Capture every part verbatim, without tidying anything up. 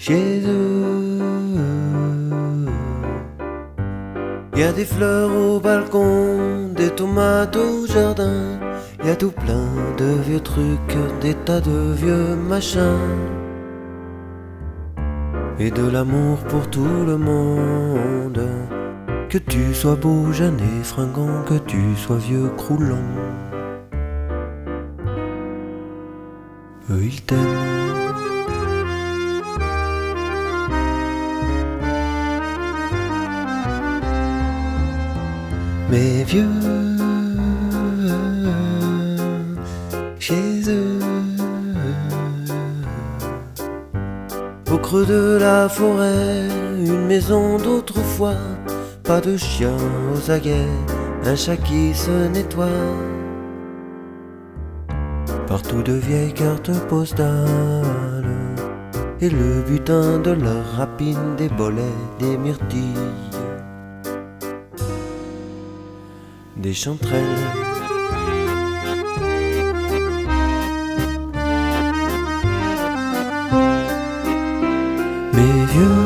chez eux. Y a des fleurs au balcon, des tomates au jardin, y a tout plein de vieux trucs, des tas de vieux machins, et de l'amour pour tout le monde. Que tu sois beau, jeune et fringant, que tu sois vieux croulant, eux ils t'aiment. Mes vieux, chez eux, au creux de la forêt, une maison d'autrefois, pas de chien aux aguets, un chat qui se nettoie, partout de vieilles cartes postales, et le butin de leur rapine, des bolets, des myrtilles, des chanterelles. Mes vieux,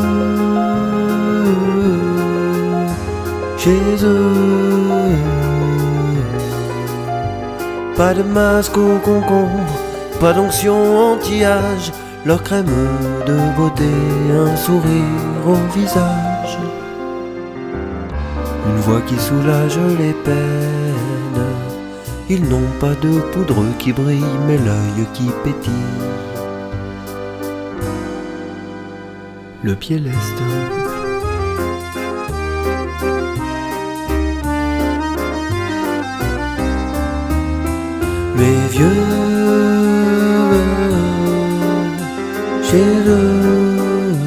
chez eux, pas de masque au concombre, pas d'onction anti-âge, leur crème de beauté, un sourire au visage, une voix qui soulage les peines. Ils n'ont pas de poudre qui brille, mais l'œil qui pétille, le pied leste. Mes vieux, chez eux,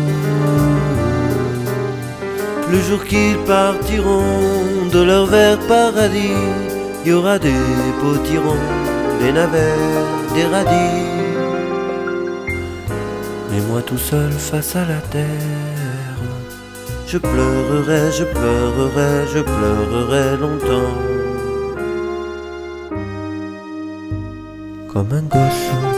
le jour qu'ils partiront de leur vert paradis, il y aura des potirons, des navets, des radis. Mais moi tout seul face à la terre, je pleurerai, je pleurerai, je pleurerai longtemps, comme un gosse.